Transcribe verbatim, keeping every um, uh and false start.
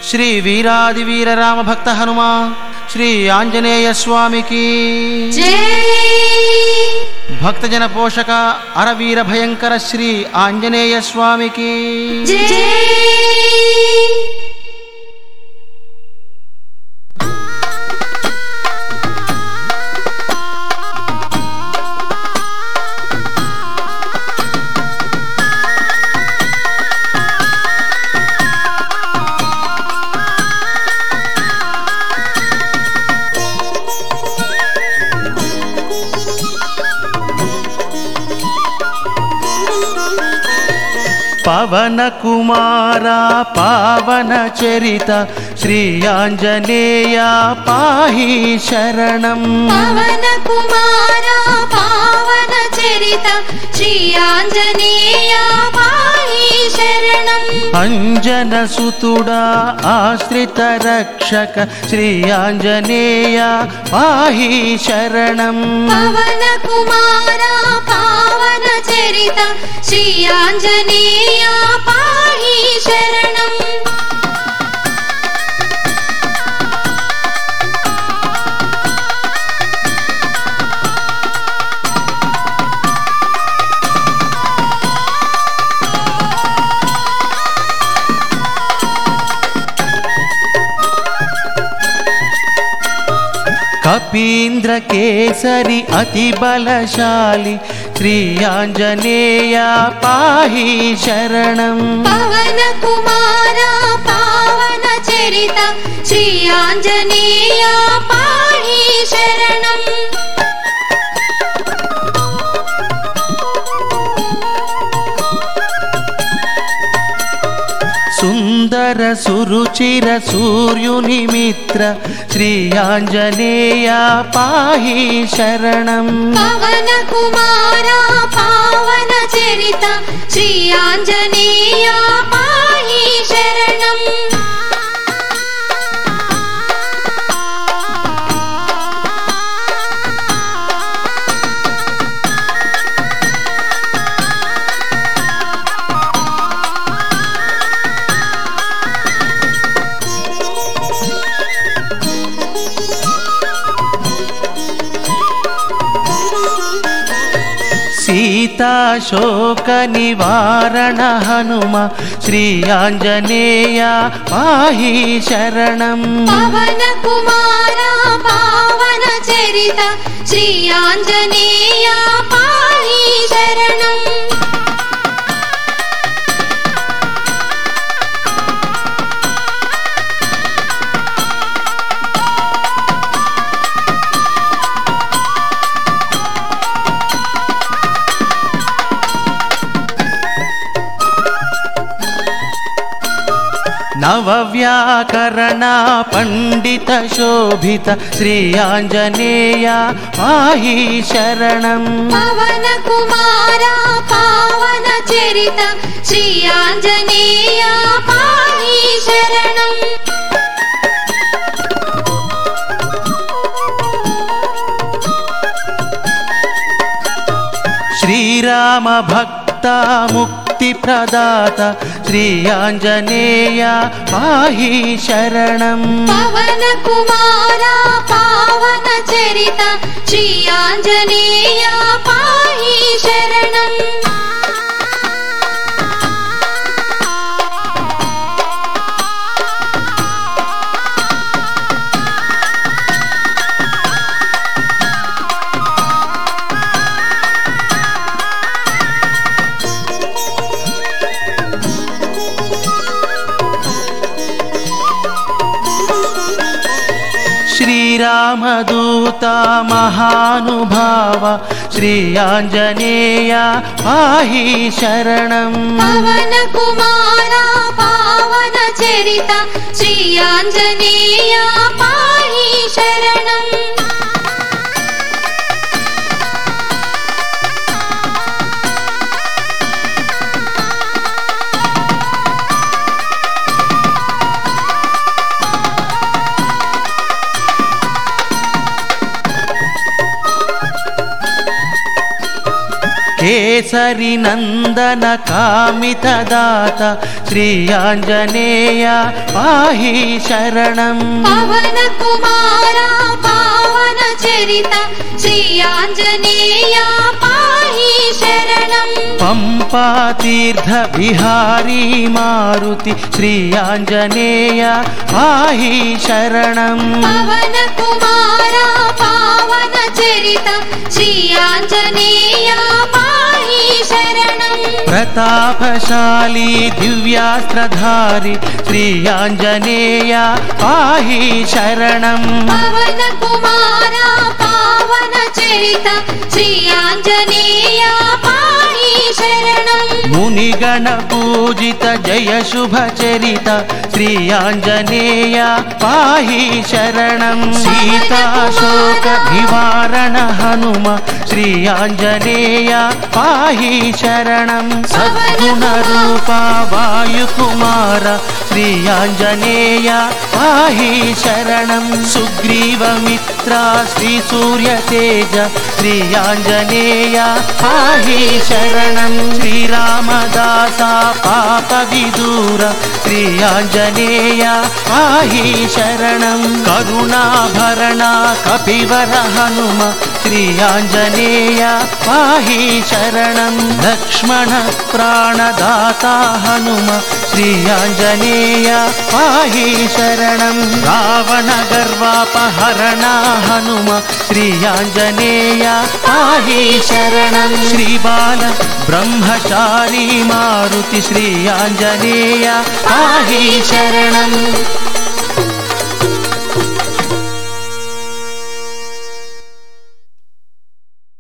శ్రీ వీరాది వీర రామ భక్త హనుమా శ్రీ ఆంజనేయ స్వామికి జై. భక్తజన పోషక అరవీర భయంకర శ్రీ ఆంజనేయ స్వామికి జై. పవన కుమారా పావన చరిత శ్రీ ఆంజనేయ పాహి శరణం. పవన కుమారా పావన చరిత శ్రీ ఆంజనేయ పాహి శరణం. అంజన సుతుడా ఆశ్రిత రక్షక శ్రీ ఆంజనేయ పాహి శరణం. పవన కుమారా పావన చరిత శ్రీ ఆంజనేయ పాహి శరణం. కపీంద్ర కేసరి అతి బలశాలి శ్రీ ఆంజనేయ పాహి శరణం. పవన కుమారా పావన చరిత శ్రీ ఆంజనేయ పాహి శరణం. సుందర సురుచిర సూర్యుని మిత్ర శ్రీ ఆంజనేయ పాహి శరణం. పవన కుమారా పావన చరిత శ్రీ ఆంజనేయ పాహి శరణం. సీతాశోక నివారణ హనుమ శ్రీ ఆంజనేయ పాహి శరణం. పవన కుమారా పావన చరిత శ్రీ ఆంజనేయ పాహి శరణం. నవ వ్యాకరణ పండిత శోభిత శ్రీ ఆంజనేయ పాహి శరణం. పవన కుమారా పావన చరిత శ్రీ ఆంజనేయ పాహి శరణం. శ్రీరామ భక్త ముక్తి ప్రదాత శ్రీ ఆంజనేయ పాహి శరణం. పవన కుమారా పావన చరిత శ్రీ ఆంజనేయ పాహి శరణం. శ్రీరామదూత మహానుభావ శ్రీ ఆంజనేయ పాహి శరణం. పవన కుమారా పావన చరిత శ్రీ ఆంజనేయ పాహి శరణం. కేసరి నందన కామితదాత శ్రీ ఆంజనేయ పాహి శరణం. పవన కుమార పావన చరిత శ్రీ ఆంజనేయ పాహి శరణం. పంపా తీర్థ విహారీ మారుతి శ్రీ ఆంజనేయ పాహి శరణం. పవన కుమార పావన చరిత శ్రీ ఆంజనేయ పాహి శరణం. ప్రతాపశాలి దివ్యాస్త్రధారి శ్రీ ఆంజనేయ పాహి శరణం. పవన కుమార పావన చరిత శ్రీ ఆంజనేయ పాహి శరణం. మునిగణ పూజిత జయ శుభ చరిత శ్రీ ఆంజనేయ పాహి శరణం. సీతాశోక నివారణ హనుమ శ్రీ ఆంజనేయ పాహి శరణం. సద్గుణ రూప వాయుకుమార శ్రీ ఆంజనేయ పాహి శరణం. సుగ్రీవమిత్ర శ్రీ సూర్య తేజ శ్రీ ఆంజనేయ పాహి శరణం. శ్రీరామదాస పాప విదూర శ్రీ ఆంజనేయ పాహి శరణం. కరుణాభరణ కపివర హనుమ శ్రీ ఆంజనేయ పాహి శరణం. లక్ష్మణ ప్రాణదాత హనుమ శ్రీ ఆంజనేయ పాహి శరణం. రావణ గర్వాపహరణ హనుమ శ్రీ ఆంజనేయ పాహి శరణం. శ్రీబాల బ్రహ్మచారి మారుతి శ్రీ ఆంజనేయ పాహి శరణం.